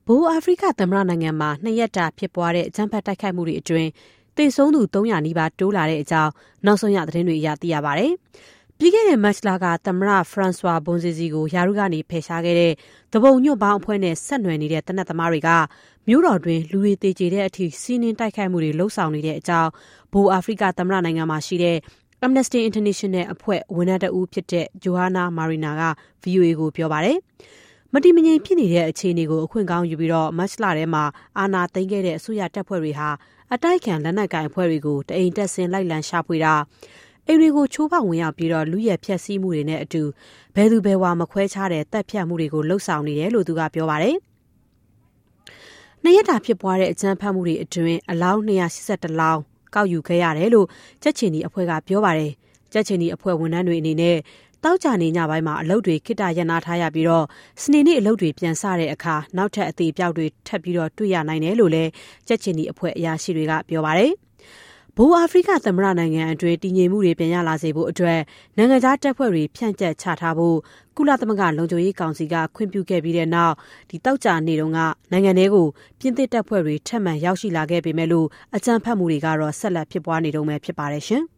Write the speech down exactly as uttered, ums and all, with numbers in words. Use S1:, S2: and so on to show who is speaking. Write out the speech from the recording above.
S1: ဘိုးအာဖရိကသမ္မတနိုင်ငံမှာနှစ်ရက်တာဖြစ်ပွားတဲ့အကြမ်းဖက်တိုက်ခိုက်မှုတွေအတွင်းသေဆုံးသူသုံးရာနီးပါးတိုးလာတဲ့အကြောင်းနောက်ဆုံးရသတင်းတွေအရသိရပါတယ်။ပြီးခဲ့တဲ့မတ်လကသမ္မတဖရန်ဆွာဘွန်ဇီဇီကိုယာရုကနေဖယ်ရှားခဲ့တဲ့သဘုံညွန့်ပေါင်းအဖွဲ့နဲ့ဆက်နွယ်နေတဲ့တနက်သမားတွေကမြို့တော်တွင်လူတွေသေကျေတဲ့အထိစီးနင်းတိုက်ခိုက်မှုတွေလှုပ်ဆောင်နေတဲ့အကြောင်းဘိုးအာဖရိကသမ္မတနိုင်ငံမှာရှိတဲ့ Amnesty International အဖွဲ့ဝန်ထမ်းတဦးဖြစ်တဲ့ Johanna Marina က ဗွီအိုအေ ကိုပြောပါတယ်။မတည်မငြိမ်ဖြစ်နေတဲ့အခြေအနေကိုအခွင့်ကောင်းယူပြီးတော့မတ်လထဲမှာအာဏာသိမ်းခဲ့တဲ့အစိုးရတပ်ဖွဲ့တွေဟာအတိုက်ခံလက်နက်ကိုင်အဖွဲ့တွေကိုတအိမ်တက်ဆင်းလိုက်လံရှာဖွေတာအိမ်တွေကိုချိုးဖောက်ဝင်ရောက်ပြီးတော့လူရဲဖျက်ဆီးမှုတွေနဲ့အတူဘယ်သူဘယ်ဝါမခွဲခြားတဲ့တပ်ဖြတ်မှုတွေကိုလှုပ်ဆောင်နေတယ်လို့သူကပြောပါတယ်။နှစ်ရက်တာဖြစ်ပွားတဲ့အကြမ်းဖက်မှုတွေအတွင်းအလောင်း၂၈၁လောင်းကောက်ယူခဲ့ရတယ်လို့ကြက်ချင်ဒီအဖွဲ့ကပြောပါတယ်။ကြက်ချင်ဒီအဖွဲ့ဝန်ထမ်းတွေအနေနဲ့တောက်ကြနေညပိုင်းမှာအလုပ်တွေခိတ္တရနာထားရပြီးတော့စနေနေ့အလုပ်တွေပြန်ဆတဲ့အခါနောက်ထပ်အသေးပြောက်တွေထပ်ပြီးတော့တွေ့ရနိုင်တယ်လို့လည်းကြက်ချင်ဒီအဖွဲ့အရာရှိတွေကပြောပါတယ်။ဘိုးအာဖရိကသမ္မတနိုင်ငံအတွင်းတည်ငြိမ်မှုတွေပြန်ရလာစေဖို့အတွက်နိုင်ငံခြားတပ်ဖွဲ့တွေဖြန့်ကျက်ချထားဖို့ကုလသမဂ္ဂလုံခြုံရေးကောင်စီကခွင့်ပြုခဲ့ပြီးတဲ့နောက်ဒီတောက်ကြနေတုန်းကနိုင်ငံတွေကိုပြင်သစ်တပ်ဖွဲ့တွေထပ်မံရောက်ရှိလာခဲ့ပေမဲ့လို့အကြမ်းဖက်မှုတွေကတော့ဆက်လက်ဖြစ်ပွားနေတုန်းပဲဖြစ်ပါတယ်ရှင်။